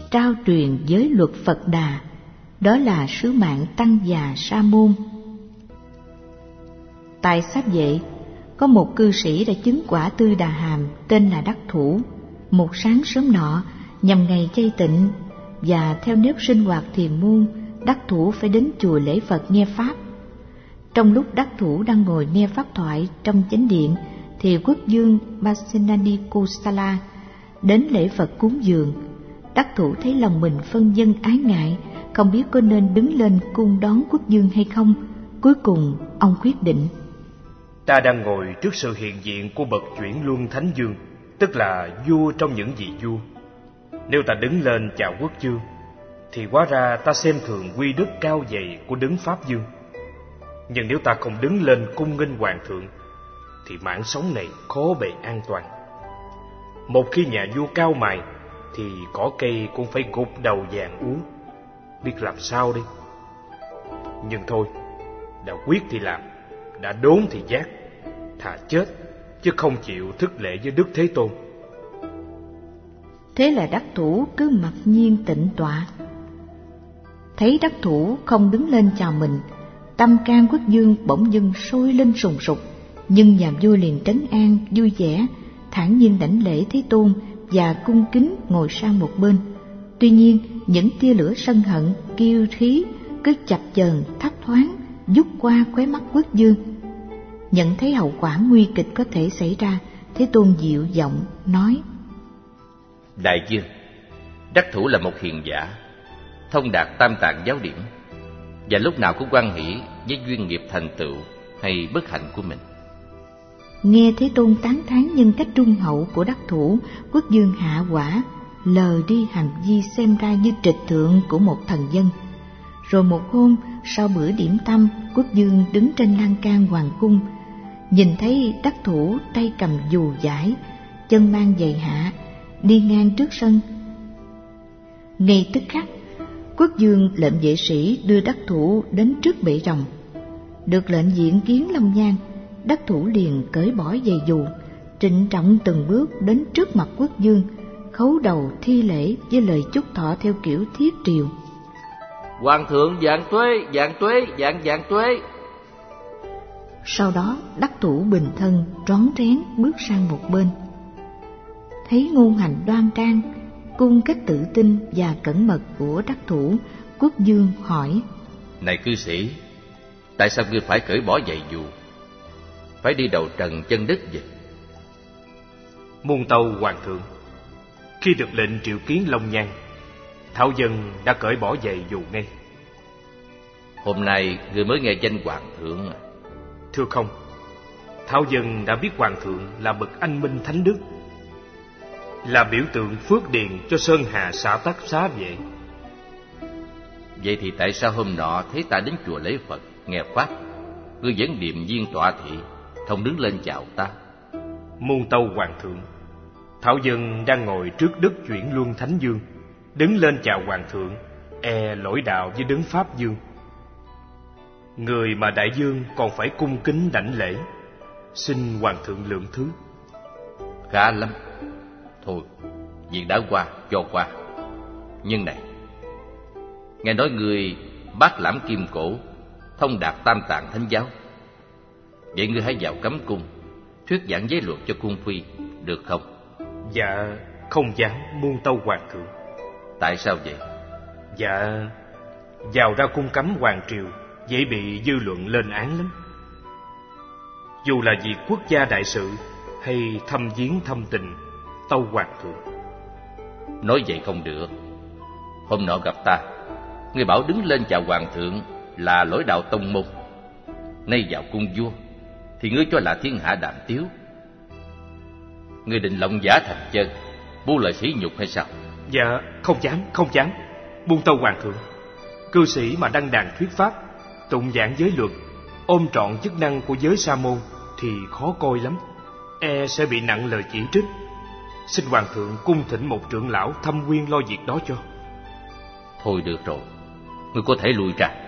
trao truyền giới luật Phật Đà, đó là sứ mạng Tăng già Sa môn. Tại Xáp Vệ, có một cư sĩ đã chứng quả Tư Đà Hàm tên là Đắc Thủ. Một sáng sớm nọ, nhằm ngày chay tịnh và theo nếp sinh hoạt thiền môn, Đắc Thủ phải đến chùa lễ Phật nghe pháp. Trong lúc Đắc Thủ đang ngồi nghe pháp thoại trong chánh điện, thì quốc vương Pasenadi Kosala đến lễ Phật cúng dường. Đắc Thủ thấy lòng mình phân vân ái ngại, không biết có nên đứng lên cung đón quốc vương hay không. Cuối cùng ông quyết định: Ta đang ngồi trước sự hiện diện của bậc chuyển luân thánh vương, tức là vua trong những vị vua. Nếu ta đứng lên chào quốc vương, thì hóa ra ta xem thường uy đức cao dày của đấng Pháp vương. Nhưng nếu ta không đứng lên cung nghênh hoàng thượng, thì mạng sống này khó bề an toàn. Một khi nhà vua cao mài, thì cỏ cây cũng phải gục đầu vàng úa. Biết làm sao đây? Nhưng thôi, đã quyết thì làm, đã đốn thì giác. Thà chết, chứ không chịu thất lễ với Đức Thế Tôn. Thế là Đắc Thủ cứ mặc nhiên tịnh tọa. Thấy Đắc Thủ không đứng lên chào mình, tâm can quốc vương bỗng dưng sôi lên sùng sục. Nhưng nhà vua liền trấn an vui vẻ, thản nhiên đảnh lễ Thế Tôn và cung kính ngồi sang một bên. Tuy nhiên, những tia lửa sân hận, kiêu khí cứ chập chờn thấp thoáng vút qua khóe mắt quốc vương. Nhận thấy hậu quả nguy kịch có thể xảy ra, Thế Tôn dịu giọng nói: Đại vương, Đắc Thủ là một hiền giả, thông đạt tam tạng giáo điểm, và lúc nào cũng hoan hỷ với duyên nghiệp thành tựu hay bất hạnh của mình. Nghe Thế Tôn tán thán nhân cách trung hậu của Đắc Thủ, quốc vương hạ quả, lờ đi hành vi xem ra như trịch thượng của một thần dân. Rồi một hôm, sau bữa điểm tâm, quốc vương đứng trên lan can hoàng cung, nhìn thấy Đắc Thủ tay cầm dù dải, chân mang giày hạ, đi ngang trước sân. Ngay tức khắc, quốc vương lệnh vệ sĩ đưa Đắc Thủ đến trước bệ rồng. Được lệnh diện kiến Long Nhan, Đắc Thủ liền cởi bỏ giày dù, trịnh trọng từng bước đến trước mặt quốc vương, khấu đầu thi lễ với lời chúc thọ theo kiểu thiết triều: Hoàng thượng vạn tuế, vạn tuế, vạn tuế. Sau đó Đắc Thủ bình thân rón rén bước sang một bên. Thấy ngôn hành đoan trang, cung cách tự tin và cẩn mật của Đắc Thủ, quốc vương hỏi: Này cư sĩ, tại sao ngươi phải cởi bỏ giày dù, phải đi đầu trần chân đất vậy? Muôn tâu hoàng thượng, khi được lệnh triệu kiến Long Nhan, Thảo dân đã cởi bỏ giày dù ngay. Hôm nay ngươi mới nghe danh hoàng thượng à? Thưa không, Thảo dân đã biết hoàng thượng là bậc anh minh thánh đức, là biểu tượng phước điền cho Sơn Hà xã Tắc Xá Vệ. Vậy thì tại sao hôm nọ thấy ta đến chùa lễ Phật nghe pháp, ngươi vẫn điềm nhiên tọa thị, không đứng lên chào ta? Muôn tâu hoàng thượng, Thảo dân đang ngồi trước Đức Chuyển Luân Thánh Vương, đứng lên chào hoàng thượng e lỗi đạo với đấng Pháp vương. Người mà đại vương còn phải cung kính đảnh lễ, xin hoàng thượng lượng thứ. Khá lắm. Thôi, việc đã qua, cho qua. Nhưng này, nghe nói người bác lãm kim cổ, thông đạt tam tạng thánh giáo. Vậy ngươi hãy vào cấm cung, thuyết giảng giới luật cho cung phi, được không? Dạ, không dám muôn tâu hoàng thượng. Tại sao vậy? Dạ, vào ra cung cấm hoàng triều dễ bị dư luận lên án lắm. Dù là việc quốc gia đại sự hay thăm viếng thăm tình, tâu hoàng thượng. Nói vậy không được. Hôm nọ gặp ta, ngươi bảo đứng lên chào hoàng thượng là lỗi đạo tông môn. Nay vào cung vua thì ngươi cho là thiên hạ đàm tiếu. Ngươi định lộng giả thành chân, buông lời sỉ nhục hay sao? Dạ, không dám, buông tâu hoàng thượng. Cư sĩ mà đăng đàn thuyết pháp, tụng giảng giới luật, ôm trọn chức năng của giới sa môn thì khó coi lắm, e sẽ bị nặng lời chỉ trích. Xin hoàng thượng cung thỉnh một trưởng lão thâm quyên lo việc đó cho. Thôi được rồi, ngươi có thể lui ra.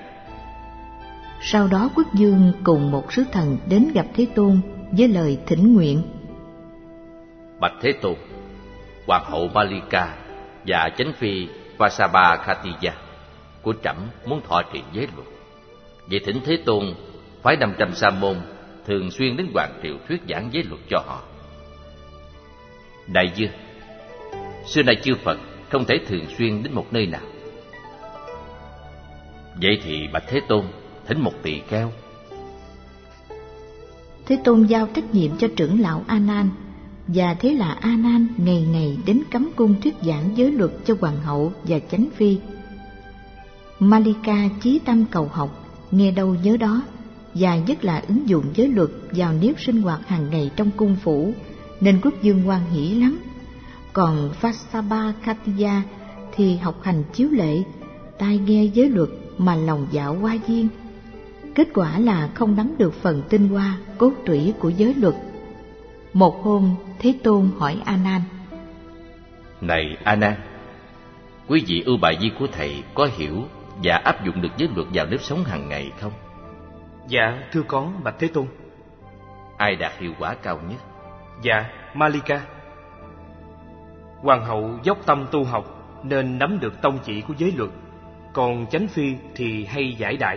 Sau đó quốc vương cùng một sứ thần đến gặp Thế Tôn với lời thỉnh nguyện: Bạch Thế Tôn, hoàng hậu Malika và chánh phi Vasabhakatiya của trẫm muốn thọ trì giới luật. Vậy thỉnh Thế Tôn phái 500 sa môn thường xuyên đến Hoàng Triều thuyết giảng giới luật cho họ. Đại vương, xưa nay chư Phật không thể thường xuyên đến một nơi nào. Vậy thì bạch Thế Tôn, thỉnh một tỳ kheo. Thế Tôn giao trách nhiệm cho trưởng lão A Nan, và thế là A Nan ngày ngày đến cấm cung thuyết giảng giới luật cho hoàng hậu và chánh phi. Malika chí tâm cầu học, nghe đâu nhớ đó, và nhất là ứng dụng giới luật vào nếp sinh hoạt hàng ngày trong cung phủ, nên quốc vương hoan hỷ lắm. Còn Vasabhakatiya thì học hành chiếu lệ, tai nghe giới luật mà lòng dạo hoa viên. Kết quả là không nắm được phần tinh hoa, cốt tủy của giới luật. Một hôm, Thế Tôn hỏi A Nan: Này A Nan, quý vị ưu bà di của thầy có hiểu và áp dụng được giới luật vào nếp sống hàng ngày không? Dạ, thưa có, bạch Thế Tôn. Ai đạt hiệu quả cao nhất? Dạ, Malika. Hoàng hậu dốc tâm tu học nên nắm được tông chỉ của giới luật, còn chánh phi thì hay giải đãi,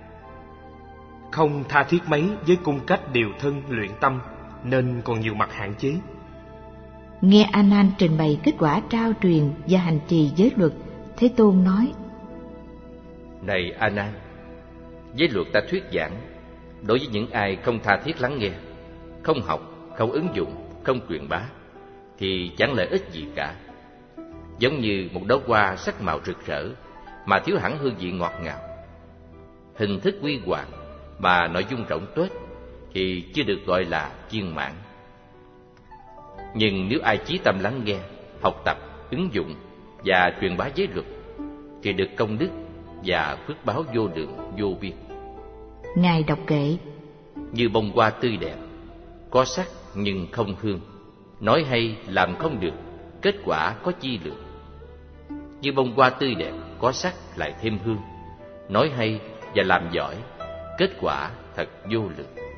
không tha thiết mấy với cung cách điều thân luyện tâm, nên còn nhiều mặt hạn chế. Nghe A Nan trình bày kết quả trao truyền và hành trì giới luật, Thế Tôn nói: Này A Nan, giới luật ta thuyết giảng đối với những ai không tha thiết lắng nghe, không học, không ứng dụng, không truyền bá, thì chẳng lợi ích gì cả. Giống như một đóa hoa sắc màu rực rỡ mà thiếu hẳn hương vị ngọt ngào, hình thức quy hoàng mà nội dung rộng tuếch thì chưa được gọi là viên mãn. Nhưng nếu ai chí tâm lắng nghe, học tập, ứng dụng và truyền bá giới luật thì được công đức và phước báo vô lượng vô biên. Ngài đọc kệ: Như bông hoa tươi đẹp, có sắc nhưng không hương, nói hay làm không được, kết quả có chi lượng. Như bông hoa tươi đẹp, có sắc lại thêm hương, nói hay và làm giỏi, kết quả thật vô lượng.